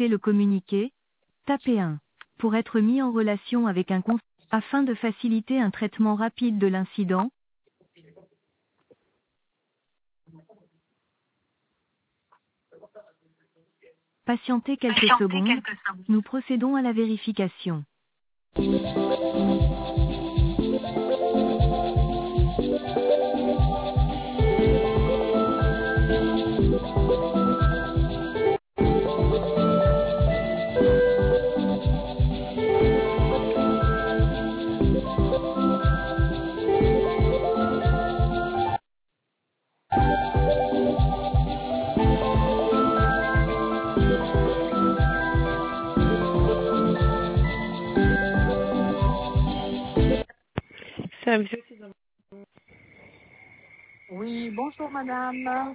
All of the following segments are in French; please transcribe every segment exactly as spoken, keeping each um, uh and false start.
souhaitez le communiquer, tapez un. Pour être mis en relation avec un conseiller, afin de faciliter un traitement rapide de l'incident, patientez quelques secondes, nous procédons à la vérification. Service. Oui, bonjour madame.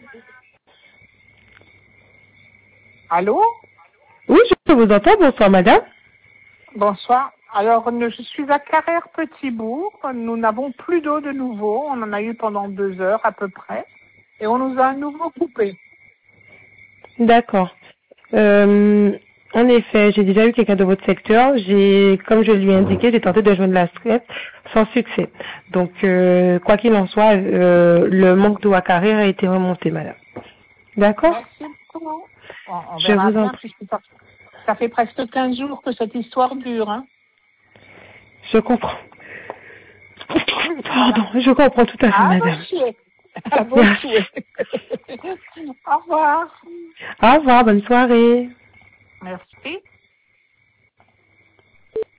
Allô? Oui, je vous entends. Bonsoir, madame. Bonsoir. Alors, ne- je suis à Carrère-Petit-Bourg. Nous n'avons plus d'eau de nouveau. On en a eu pendant deux heures à peu près. Et on nous a à nouveau coupé. D'accord. Euh, en effet, j'ai déjà eu quelqu'un de votre secteur. J'ai, comme je lui ai indiqué, j'ai tenté de joindre la S C E P sans succès. Donc, euh, quoi qu'il en soit, euh, le manque d'eau à Carrère a été remonté, madame. D'accord? Merci beaucoup. On, on Je verra vous en bien, prie. puisque ça, ça fait presque quinze jours que cette histoire dure. Hein. Je comprends. Pardon, je comprends tout à fait, À vos madame. souhaits. À vos Merci. souhaits. Au revoir. Au revoir, bonne soirée. Merci.